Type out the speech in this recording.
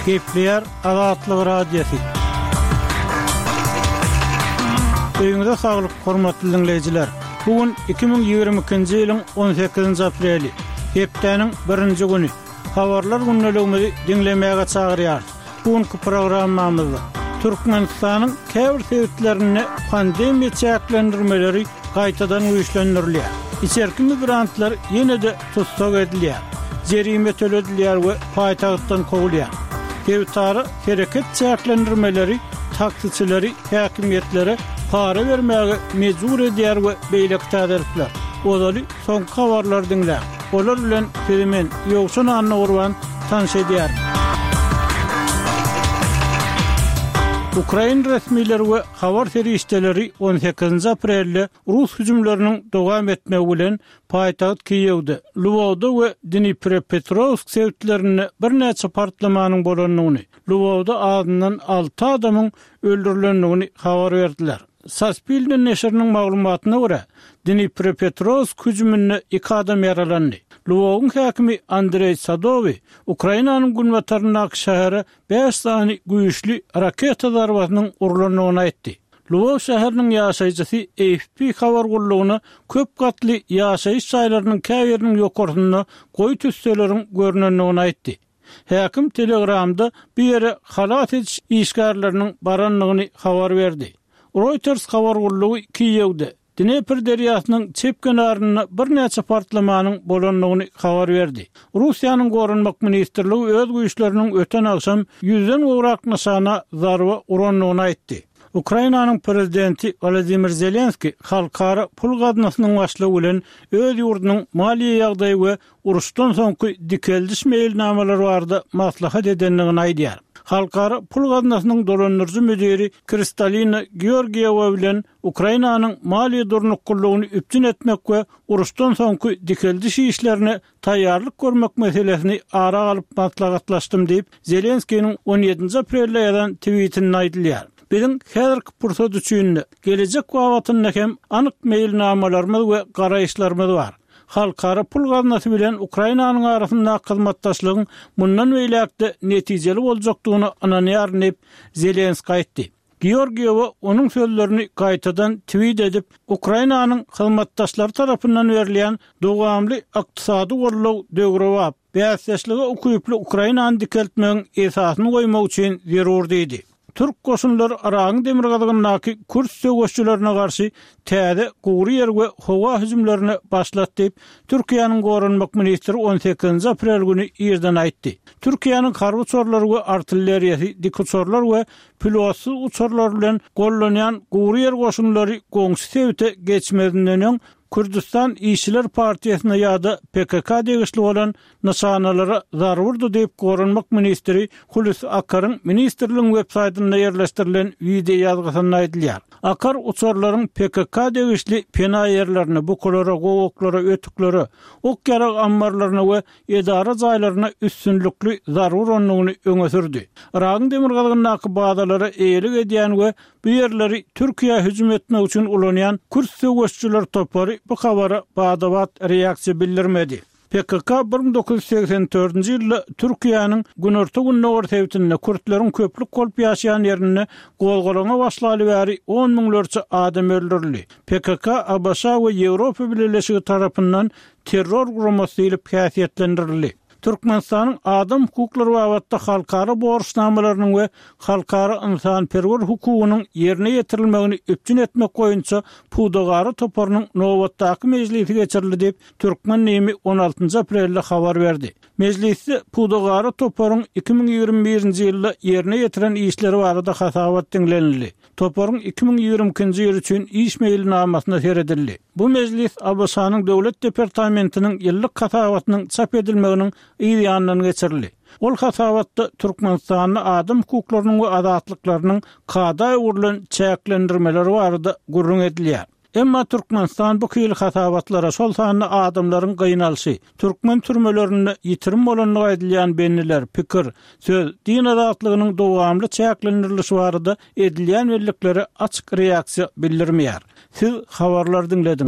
Kepler Azatlyk Radiosu. Öýüňizde saglyk, hormatly dinleýijiler. Bugün 2022-nji ýylyň 18-nji apreli. Hepdeniň 1-nji güni. Habarlar günnäligimizi dinlemäge çagyrýar. Bugünkü programmamyzda Türkmenistanyň käbir sebäplerini pandemiýa çäklendirmeleri gaýtadan güýçlendirilýär. İçerki migrantlar ýene-de tutsak edilýär. Jerime töledilýär we paýtagtdan kowulýar. Hewtary hereket çäklendirmeleri taksiçileri häkimiýetlere para vermäge mejbur edýär we beýlek täderler. Olaly soňky habarlar dinlä. Olar bilen Perimen ýoksun anna urwan tanış edýär. Ukraina resmileri we habar serişdeleri 18 aprelde Rus hüjümleriniň dowam etmegi bilen paýtagat Kiýewde, Lwowda we Dnipropetrovsk şäherlerini bir näçe partlamanyň bolanyny, Lwowda adyndan 6 adamyň öldürilendigini habar berdiler. Saspilden neşriniň maglumatyna görä, Dnipropetrovsk hüjüminde 2 adam yaralandy. Lwow'un häkimi Andrey Sadowy, Ukrainanyň Günbatarnak şäheri 5 sany güýçli raketa zarbatynyň urulanyny aýtdy. Lwow şäheriniň ýaşaýjysy AFP habar gullugyna köp gatly ýaşaýyş şaýlarynyň käbiriniň ýokarsyna goý tüsseleriň görnenligini aýtdy. Häkim Telegramda bir ýere halat ediş işgärleriniň baranlygyny habar berdi. Reuters habar gullugy Kiýewde Dnepr derýasynyň çep kenaryna bir näçe partlamanyň bolanyny habar berdi. Russiýanyň gorunmak ministrligi öz güýçleriniň öten akşam 100den gowrak nysana zarba uranyny aýtdy. Ukrainanyň prezidenti Volodymyr Zelenski halkara pul gadnasynyň başlygy bilen öz ýurdunyň maliýe ýagdaýy we uruşdan soňky dikeldiş meýilnamalary barada maslahat edenligini aýdýar. Halkara pul gadnasynyň dolandyrjy müdiri Kristalina Georgieva bilen Ukrainanyň maliýe durnuklugyny üpjün etmek we uruşdan soňky dikeldiş işlerini taýýarlyk görmek meselesini ara alyp maslahatlaşdym diýip Zelenskiň 17 aprelde ýazan tweetini aýdylýar. Bizim häzirki pursat üçin gelecek wagtyna hem anyk meýilnamalarymyz we garaýşlarymyz bar. Halkara pul gaznasy bilen Ukrainanyň arasynda hyzmatdaşlygyň mundan beýlekde netijeli boljakdygyny ananýar diýip Zelenski aýtdy. Georgieva onun sözlerini gaýtadan tweet edip, Ukrainanyň hyzmatdaşlary tarapyndan berilýän dowamly ykdysady gollaw döwrewap, bäsleşlige okuyuply Ukrainany dikeltmegiň esasyny goýmak üçin zerur diýdi. Türk goşunlary Araň demirgazynyňky kurs söwüşçülerine garşy täze gowry ýer we howa hüjümlerini başlatdy diýip Türkiýanyň gorunmak ministri 18 aprel güni ýerden aýtdy. Türkiýanyň harby uçurlary we artilleriýasy, dik uçurlar we pilotly uçurlar bilen gollanýan gowry ýer goşunlary goňsy sebäte geçmedinden Kürdistan İşçiler Partiýasyna ýa-da PKK degişli bolan nysanalara zarar berdi diýip gorunmak ministri Hulusi Akar'ın ministerligiň websaýtyna ýerleşdirilen video ýazgysyna aýdylýar. Akar uçurlaryň PKK degişli pena ýerlerini, bukulara, gowoklara, ötüklere, ok ýarag ambarlaryna we edara jaýlaryna üstünlikli zarar berýändigini öňe sürdi. Araň demirgazynyňky badalary eýelik edýän we bu ýerleri Türkiýe hüjüm etmek üçin ulanýan kurs söwüşçüler topary bu habara badabat reaksiýa bildirmedi. PKK 1984-nji ýylda Türkiýanyň günorta günnäwr sebätinde Kürtläriň köplük bolup ýaşaýan ýerini golgolana başlaly bäri 10 miňlerçe adam öldürildi. PKK Abaşa we Ýewropa Birleşigi tarapyndan terror guramasy diýilip häsiýetlendirildi. Türkmenistanyň adam hukuklary babatda halkara borçnamalarynyň we halkara insanperwer hukugynyň ýerine ýetirilmegini öpjün etmek goýunça Pudagary toparynyň nowatdaky mejlisi geçirildi diýip Türkmen Nemi 16 aprelde habar berdi. Mejlisi Pudagary toparyň 2021-nji ýylda ýerine ýetiren işleri barada hasabat dinlenildi. Toparyň 2022-nji ýyl üçin iş meýilnamasyna seredildi. Bu mejlis Abaşanyň döwlet departamentiniň ýyllyk hasabatynyň çap edilmeginiň ýanyndan geçirildi. Ol hasabatda Türkmenistanyň adam hukuklarynyň we azatlyklarynyň kada urulan çäklendirmeleri barada gurrun edilýär. Emma Türkmenistan bu kyl hasabatlara şol sanly adamlaryň gynalşy, Türkmen türmelerini ýitirim bolanyny aýdylýan benniler, pikir, söz, din azatlygynyň dowamly çäklendirilişi barada edilýän wellikleri açyk reaksiýa bildirmeýär. Siz habarlar dinlediniz.